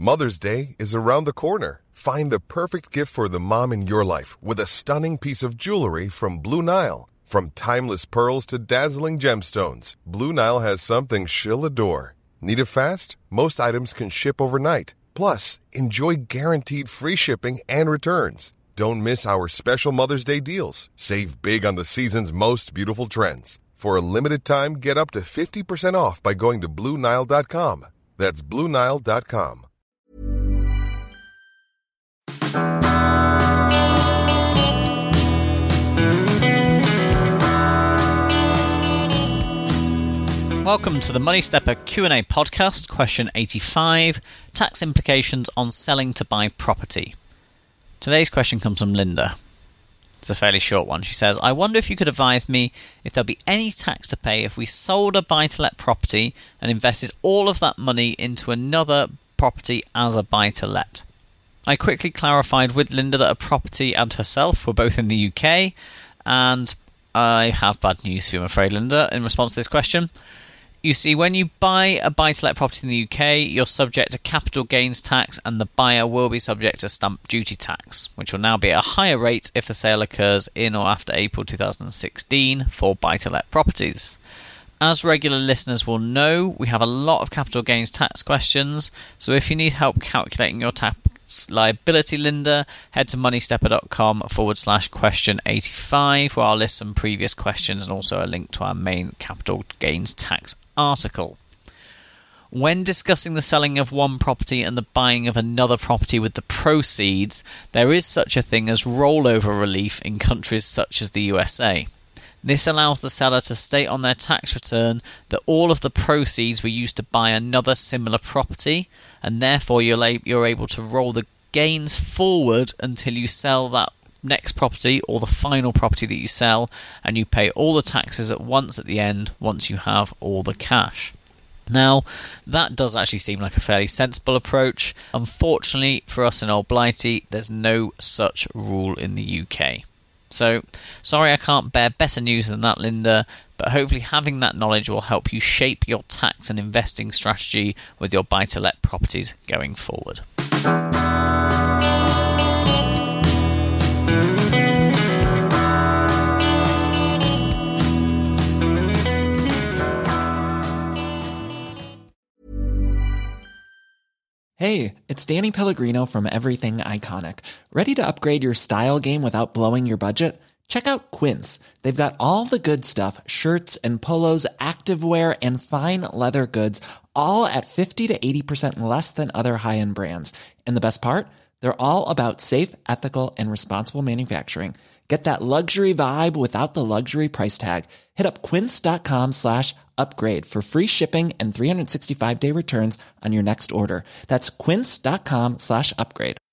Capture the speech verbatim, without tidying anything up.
Mother's Day is around the corner. Find the perfect gift for the mom in your life with a stunning piece of jewelry from Blue Nile. From timeless pearls to dazzling gemstones, Blue Nile has something she'll adore. Need it fast? Most items can ship overnight. Plus, enjoy guaranteed free shipping and returns. Don't miss our special Mother's Day deals. Save big on the season's most beautiful trends. For a limited time, get up to fifty percent off by going to Blue Nile dot com. That's Blue Nile dot com. Welcome to the Money Stepper Q and A podcast, question eighty-five, tax implications on selling to buy property. Today's question comes from Linda. It's a fairly short one. She says, I wonder if you could advise me if there'll be any tax to pay if we sold a buy-to-let property and invested all of that money into another property as a buy-to-let. I quickly clarified with Linda that a property and herself were both in the U K, and I have bad news for you, I'm afraid, Linda, in response to this question. You see, when you buy a buy-to-let property in the U K, you're subject to capital gains tax and the buyer will be subject to stamp duty tax, which will now be at a higher rate if the sale occurs in or after April two thousand sixteen for buy-to-let properties. As regular listeners will know, we have a lot of capital gains tax questions, so if you need help calculating your tax liability, Linda, head to moneystepper.com forward slash question 85, where I'll list some previous questions and also a link to our main capital gains tax article. When discussing the selling of one property and the buying of another property with the proceeds, there is such a thing as rollover relief in countries such as the U S A. This allows the seller to state on their tax return that all of the proceeds were used to buy another similar property, and therefore you're, la- you're able to roll the gains forward until you sell that next property or the final property that you sell, and you pay all the taxes at once at the end once you have all the cash. Now, that does actually seem like a fairly sensible approach. Unfortunately for us in Old Blighty, there's no such rule in the U K. So, sorry I can't bear better news than that, Linda, but hopefully having that knowledge will help you shape your tax and investing strategy with your buy-to-let properties going forward. Hey, it's Danny Pellegrino from Everything Iconic. Ready to upgrade your style game without blowing your budget? Check out Quince. They've got all the good stuff, shirts and polos, activewear, and fine leather goods, all at fifty to eighty percent less than other high-end brands. And the best part? They're all about safe, ethical, and responsible manufacturing. Get that luxury vibe without the luxury price tag. Hit up quince.com slash upgrade for free shipping and three sixty-five day returns on your next order. That's quince.com slash upgrade.